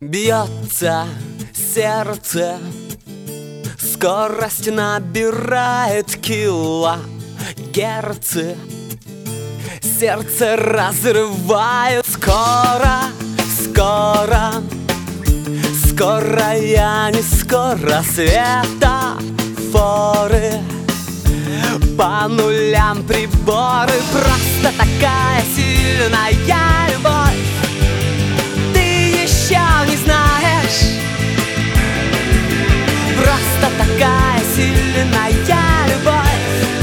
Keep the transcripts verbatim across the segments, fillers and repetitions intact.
Бьется сердце, скорость набирает килогерцы. Сердце разрывает скоро, скоро, скоро, я не скоро. Светофоры по нулям, приборы. Просто такая сильная любовь, ты еще не знаешь. Просто такая сильная любовь.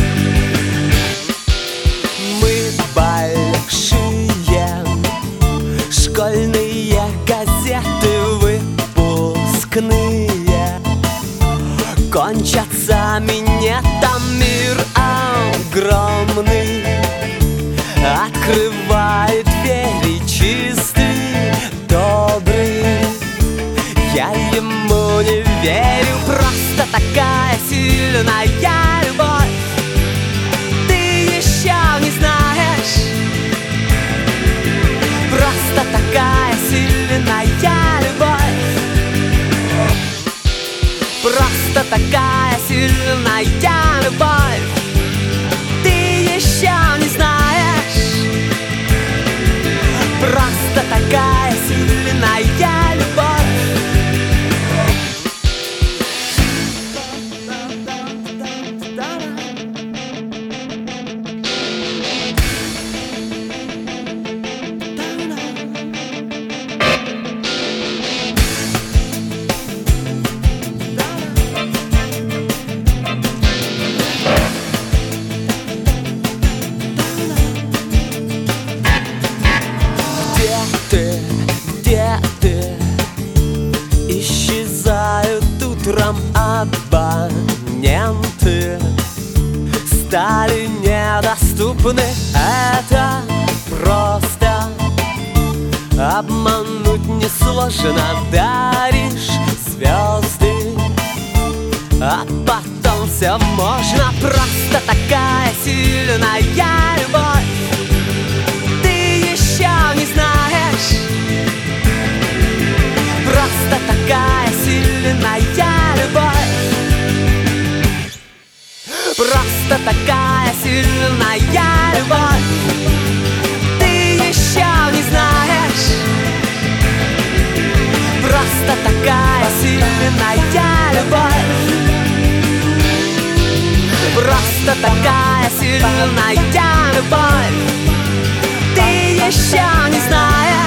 Мы большие, школьные газеты выпускные, кончатся минетом, мир огромный открывает двери, чистый, добрый. Я ему не верю, просто такая сильная любовь, ты еще не знаешь. Просто такая сильная любовь, просто такая сильная любовь, ты еще не знаешь. Просто такая сильная любовь. Где ты? Исчезают утром абоненты, стали недоступны. Это просто обмануть несложно. Даришь звезды, а потом все можно. Просто такая сильная любовь, ты еще не знаешь. Просто такая сильная любовь, просто такая сильная любовь, ты еще не знаешь. Просто такая сильная любовь, просто такая сильная любовь, ты еще не знаешь.